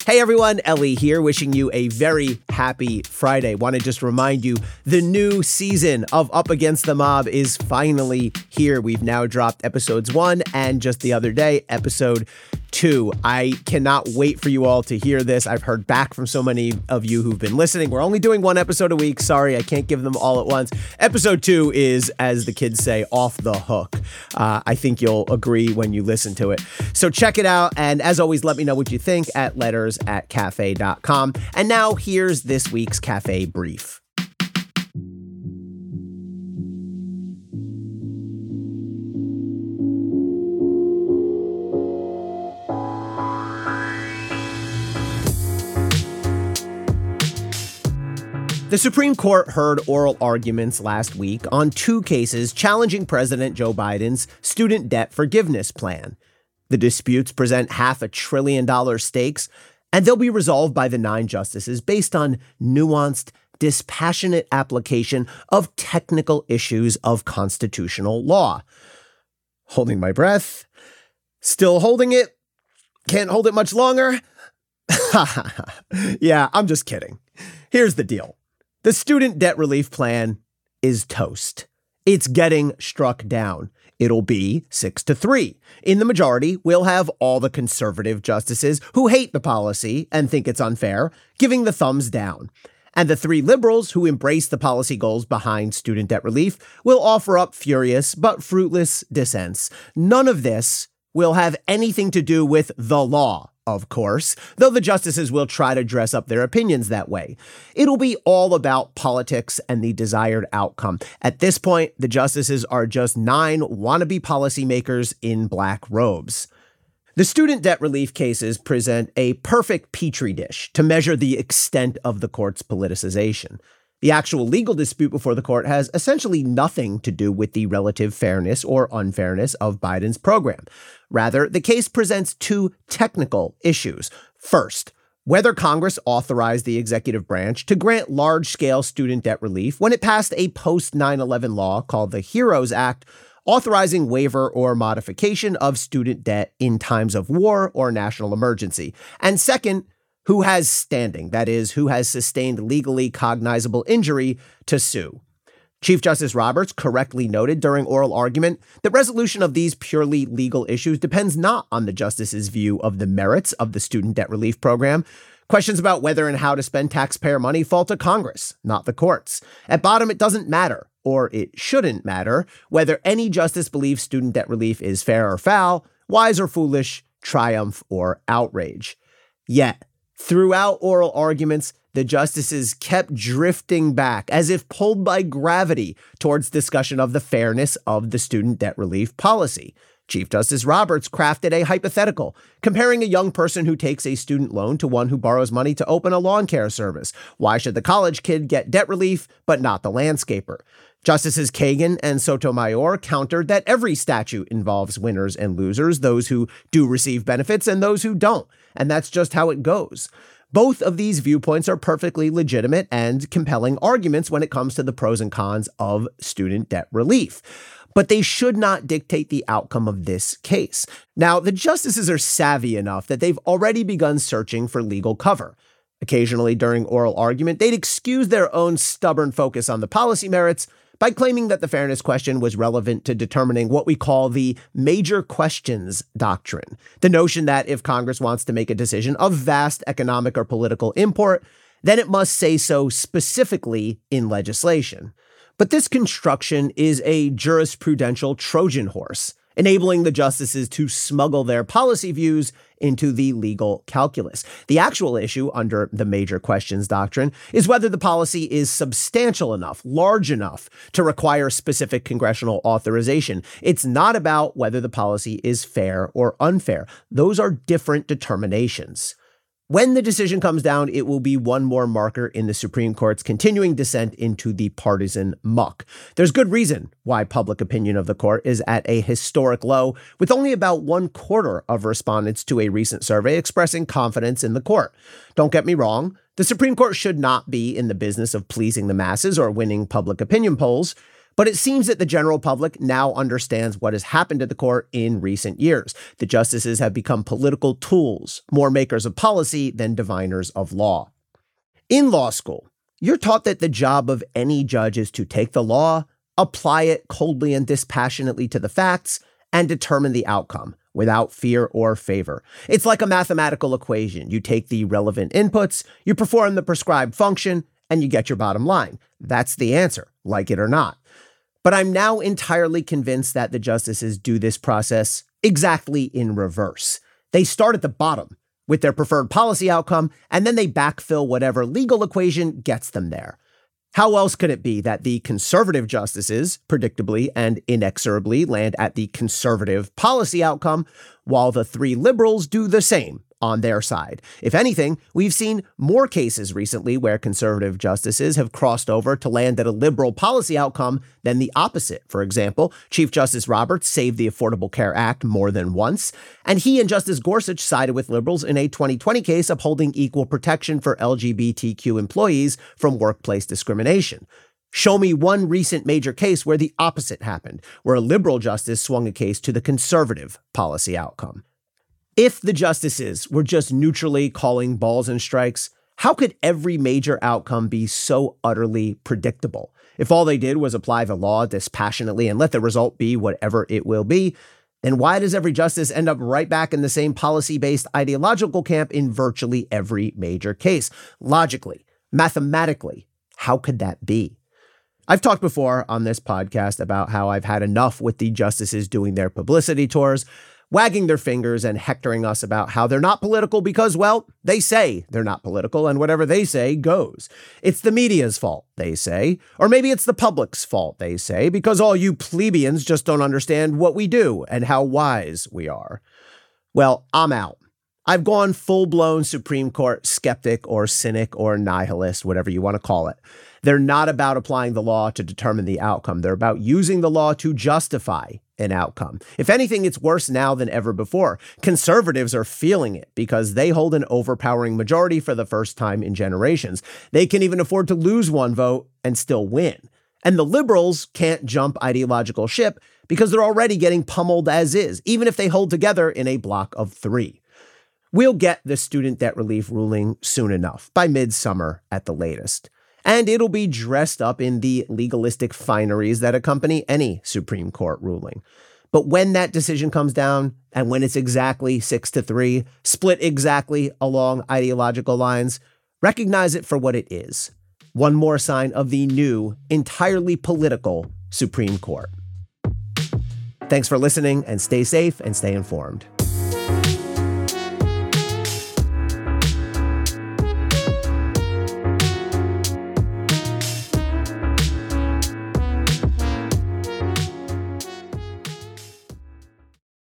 Hey everyone, Ellie here, wishing you a very happy Friday. Want to just remind you, the new season of Up Against the Mob is finally here. We've now dropped episodes 1 and just the other day, episode 2. I cannot wait for you all to hear this. I've heard back from so many of you who've been listening. We're only doing one episode a week. Sorry, I can't give them all at once. Episode 2 is, as the kids say, off the hook. I think you'll agree when you listen to it. So check it out. And as always, let me know what you think at letters@cafe.com. And now here's this week's Cafe Brief. The Supreme Court heard oral arguments last week on 2 cases challenging President Joe Biden's student debt forgiveness plan. The disputes present $500 billion stakes, and they'll be resolved by the 9 justices based on nuanced, dispassionate application of technical issues of constitutional law. Holding my breath. Still holding it. Can't hold it much longer. Yeah, I'm just kidding. Here's the deal. The student debt relief plan is toast. It's getting struck down. It'll be 6-3. In the majority, we'll have all the conservative justices who hate the policy and think it's unfair, giving the thumbs down. And the 3 liberals who embrace the policy goals behind student debt relief will offer up furious but fruitless dissents. None of this will have anything to do with the law, of course, though the justices will try to dress up their opinions that way. It'll be all about politics and the desired outcome. At this point, the justices are just 9 wannabe policymakers in black robes. The student debt relief cases present a perfect petri dish to measure the extent of the court's politicization. The actual legal dispute before the court has essentially nothing to do with the relative fairness or unfairness of Biden's program. Rather, the case presents 2 technical issues. First, whether Congress authorized the executive branch to grant large-scale student debt relief when it passed a post-9/11 law called the HEROES Act, authorizing waiver or modification of student debt in times of war or national emergency. And second, who has standing, that is, who has sustained legally cognizable injury to sue. Chief Justice Roberts correctly noted during oral argument that resolution of these purely legal issues depends not on the justice's view of the merits of the student debt relief program. Questions about whether and how to spend taxpayer money fall to Congress, not the courts. At bottom, it doesn't matter, or it shouldn't matter, whether any justice believes student debt relief is fair or foul, wise or foolish, triumph or outrage. Yet, throughout oral arguments, the justices kept drifting back, as if pulled by gravity, towards discussion of the fairness of the student debt relief policy. Chief Justice Roberts crafted a hypothetical, comparing a young person who takes a student loan to one who borrows money to open a lawn care service. Why should the college kid get debt relief, but not the landscaper? Justices Kagan and Sotomayor countered that every statute involves winners and losers, those who do receive benefits and those who don't, and that's just how it goes. Both of these viewpoints are perfectly legitimate and compelling arguments when it comes to the pros and cons of student debt relief. But they should not dictate the outcome of this case. Now, the justices are savvy enough that they've already begun searching for legal cover. Occasionally during oral argument, they'd excuse their own stubborn focus on the policy merits by claiming that the fairness question was relevant to determining what we call the major questions doctrine. The notion that if Congress wants to make a decision of vast economic or political import, then it must say so specifically in legislation. But this construction is a jurisprudential Trojan horse, enabling the justices to smuggle their policy views into the legal calculus. The actual issue under the major questions doctrine is whether the policy is substantial enough, large enough to require specific congressional authorization. It's not about whether the policy is fair or unfair. Those are different determinations. When the decision comes down, it will be one more marker in the Supreme Court's continuing descent into the partisan muck. There's good reason why public opinion of the court is at a historic low, with only about 1/4 of respondents to a recent survey expressing confidence in the court. Don't get me wrong, the Supreme Court should not be in the business of pleasing the masses or winning public opinion polls, But it seems that the general public now understands what has happened to the court in recent years. The justices have become political tools, more makers of policy than diviners of law. In law school, you're taught that the job of any judge is to take the law, apply it coldly and dispassionately to the facts, and determine the outcome without fear or favor. It's like a mathematical equation. You take the relevant inputs, you perform the prescribed function, and you get your bottom line. That's the answer, like it or not. But I'm now entirely convinced that the justices do this process exactly in reverse. They start at the bottom with their preferred policy outcome, and then they backfill whatever legal equation gets them there. How else could it be that the conservative justices, predictably and inexorably, land at the conservative policy outcome, while the three liberals do the same on their side? If anything, we've seen more cases recently where conservative justices have crossed over to land at a liberal policy outcome than the opposite. For example, Chief Justice Roberts saved the Affordable Care Act more than once, and he and Justice Gorsuch sided with liberals in a 2020 case upholding equal protection for LGBTQ employees from workplace discrimination. Show me one recent major case where the opposite happened, where a liberal justice swung a case to the conservative policy outcome. If the justices were just neutrally calling balls and strikes, how could every major outcome be so utterly predictable? If all they did was apply the law dispassionately and let the result be whatever it will be, then why does every justice end up right back in the same policy-based ideological camp in virtually every major case? Logically, mathematically, how could that be? I've talked before on this podcast about how I've had enough with the justices doing their publicity tours, wagging their fingers and hectoring us about how they're not political because, well, they say they're not political and whatever they say goes. It's the media's fault, they say. Or maybe it's the public's fault, they say, because all you plebeians just don't understand what we do and how wise we are. Well, I'm out. I've gone full-blown Supreme Court skeptic or cynic or nihilist, whatever you want to call it. They're not about applying the law to determine the outcome. They're about using the law to justify an outcome. If anything, it's worse now than ever before. Conservatives are feeling it because they hold an overpowering majority for the first time in generations. They can even afford to lose one vote and still win. And the liberals can't jump ideological ship because they're already getting pummeled as is, even if they hold together in a block of three. We'll get the student debt relief ruling soon enough, by midsummer at the latest. And it'll be dressed up in the legalistic fineries that accompany any Supreme Court ruling. But when that decision comes down, and when it's exactly 6-3, split exactly along ideological lines, recognize it for what it is. One more sign of the new, entirely political Supreme Court. Thanks for listening, and stay safe and stay informed.